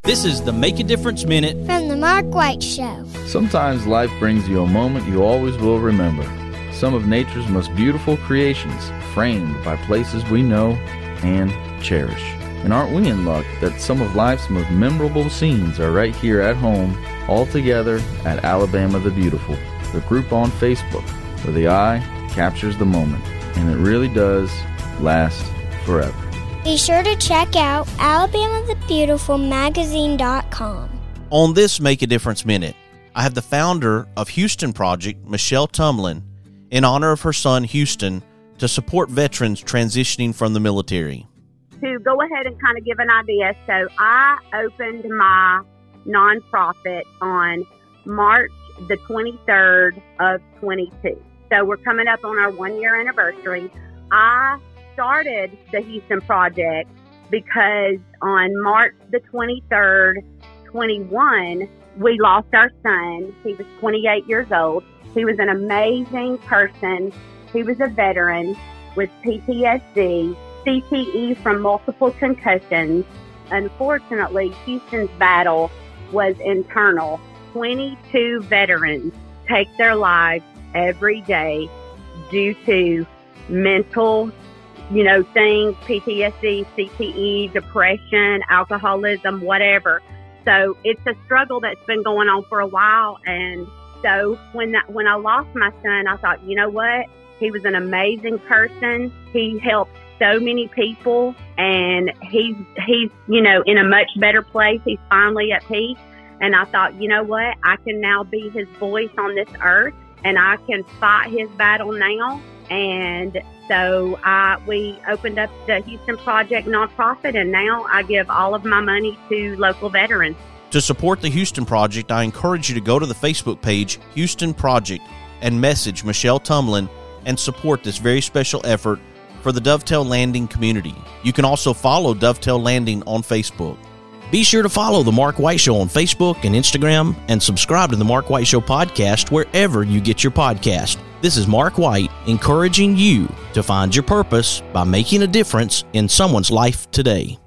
This is the Make a Difference Minute from the Mark White Show. Sometimes life brings you a moment you always will remember. Some of nature's most beautiful creations, framed by places we know and cherish. And aren't we in luck that some of life's most memorable scenes are right here at home, all together at Alabama the Beautiful, the group on Facebook, where the eye captures the moment, and it really does last forever. Be sure to check out alabamathebeautifulmagazine.com. On this Make a Difference Minute, I have the founder of Houston Project, Michelle Tumlin, in honor of her son, Houston, to support veterans transitioning from the military. To go ahead and kind of give an idea, so I opened my nonprofit on March the 23rd of 22. So we're coming up on our 1-year anniversary. I started the Houston Project because on March the 23rd, 21, we lost our son. He was 28 years old. He was an amazing person. He was a veteran with PTSD, CTE from multiple concussions. Unfortunately, Houston's battle was internal. 22 veterans take their lives every day due to mental things, PTSD, CTE, depression, alcoholism, whatever. So it's a struggle that's been going on for a while. And so when I lost my son, I thought, you know what? He was an amazing person. He helped so many people, and he's in a much better place. He's finally at peace. And I thought, you know what? I can now be his voice on this earth, and I can fight his battle now. And so we opened up the Houston Project nonprofit, and now I give all of my money to local veterans. To support the Houston Project, I encourage you to go to the Facebook page, Houston Project, and message Michelle Tumlin and support this very special effort for the Dovetail Landing community. You can also follow Dovetail Landing on Facebook. Be sure to follow The Mark White Show on Facebook and Instagram, and subscribe to The Mark White Show podcast wherever you get your podcast. This is Mark White, encouraging you to find your purpose by making a difference in someone's life today.